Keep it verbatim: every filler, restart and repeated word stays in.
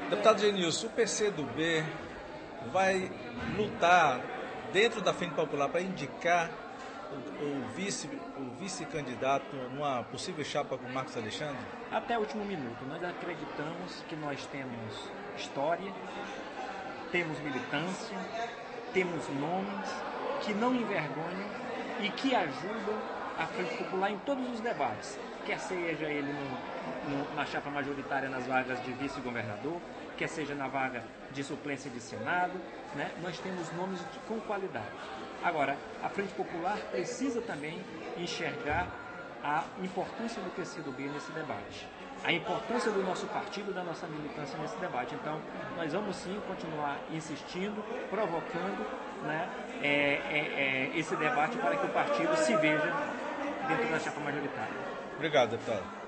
Deputado Genilson, o P C do B vai lutar dentro da Frente Popular para indicar o, o, vice, o vice-candidato numa possível chapa com Marcos Alexandre? Até o último minuto. Nós acreditamos que nós temos história, temos militância, temos nomes que não envergonham e que ajudam a Frente Popular em todos os debates, quer seja ele no, no, na chapa majoritária nas vagas de vice-governador, quer seja na vaga de suplência de Senado, né? Nós temos nomes de, com qualidade. Agora, a Frente Popular precisa também enxergar a importância do P C do B nesse debate, a importância do nosso partido, da nossa militância nesse debate. Então, nós vamos sim continuar insistindo, provocando, né, é, é, é, esse debate para que o partido se veja dentro da chapa majoritária. Obrigado, deputado.